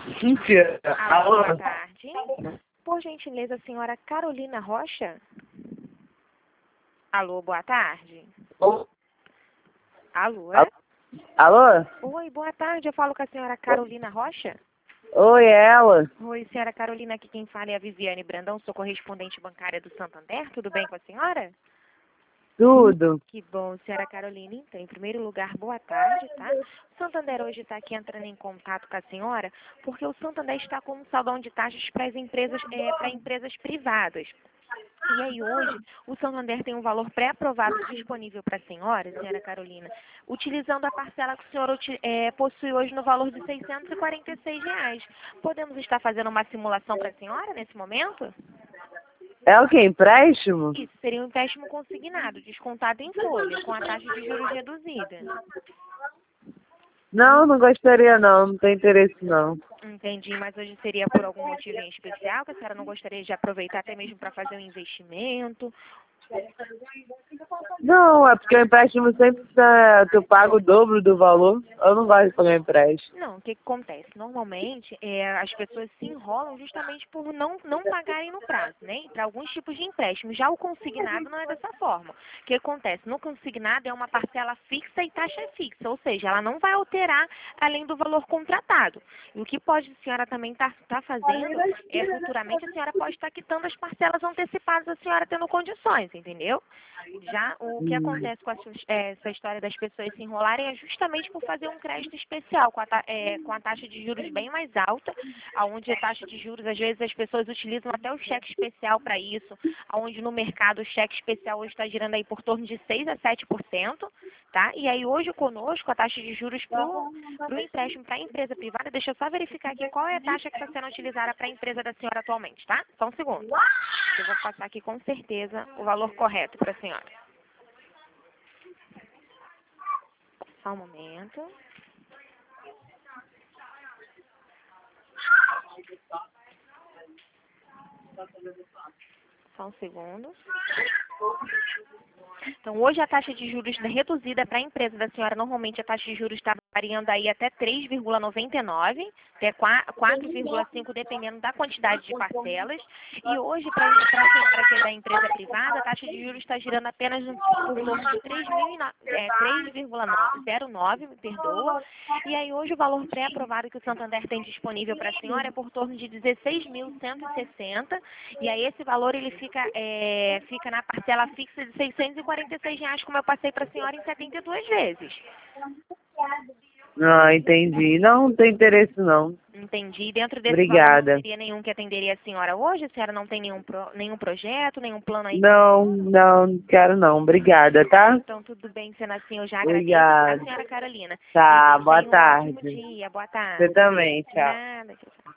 Mentira. Alô, Alô? boa tarde. Por gentileza, senhora Carolina Rocha? Alô, boa tarde. Ô, Alô, é? Alô? Oi, boa tarde. Eu falo com a senhora Carolina Rocha? Oi, é ela? Oi, senhora Carolina, aqui quem fala é a Viviane Brandão, sou correspondente bancária do Santander. Tudo bem com a senhora? Tudo. Que bom, senhora Carolina. Então, em primeiro lugar, boa tarde, tá? O Santander hoje está aqui entrando em contato com a senhora porque o Santander está com um saldão de taxas para as empresas, para empresas privadas. E aí hoje, o Santander tem um valor pré-aprovado disponível para a senhora Carolina, utilizando a parcela que o senhor possui hoje no valor de R$ 646. Podemos estar fazendo uma simulação para a senhora nesse momento? É o quê? Empréstimo? Isso, seria um empréstimo consignado, descontado em folha, com a taxa de juros reduzida. Não, não gostaria não. Não tem interesse não. Entendi, mas hoje seria por algum motivo em especial que a senhora não gostaria de aproveitar até mesmo para fazer um investimento? Não, é porque o empréstimo sempre tu paga o dobro do valor. Eu não gosto de pagar empréstimo. Não, o que acontece? Normalmente, as pessoas se enrolam justamente por não pagarem no prazo, né? Para alguns tipos de empréstimo. Já o consignado não é dessa forma. O que acontece? No consignado é uma parcela fixa e taxa fixa, ou seja, ela não vai alterar além do valor contratado. E o que pode a senhora também tá fazendo futuramente a senhora pode estar quitando as parcelas antecipadas, a senhora tendo condições, entendeu? Já o que acontece com essa história das pessoas se enrolarem é justamente por fazer um crédito especial com a taxa de juros bem mais alta, aonde a taxa de juros, às vezes as pessoas utilizam até o cheque especial para isso, aonde no mercado o cheque especial hoje está girando aí por torno de 6 a 7%, tá? E aí hoje conosco a taxa de juros para o empréstimo para a empresa privada, deixa eu só verificar aqui qual é a taxa que está sendo utilizada para a empresa da senhora atualmente, tá? Só um segundo. Eu vou passar aqui com certeza o valor correto para a senhora. Só um momento. Só um segundo. Então, hoje a taxa de juros reduzida para a empresa da senhora, normalmente a taxa de juros está variando aí até 3,99, até 4,5, dependendo da quantidade de parcelas. E hoje, para a senhora que é da empresa privada, a taxa de juros está girando apenas por torno de 3,09, me perdoa. E aí hoje o valor pré-aprovado que o Santander tem disponível para a senhora é por torno de 16.160. E aí esse valor ele fica na parcela fixa de R$ 646, como eu passei para a senhora em 72 vezes. Ah, entendi. Não, não tem interesse não. Entendi. Dentro desse valor não Obrigada. teria nenhum que atenderia a senhora hoje? A senhora não tem nenhum projeto, nenhum plano aí? Não, não quero não. Obrigada, tá? Então tudo bem, sendo assim eu já agradeço. A Obrigada. senhora Carolina. Tá, E boa tenha um ótimo tarde. dia. Boa tarde. Você também, De tchau. nada. Tchau, tchau.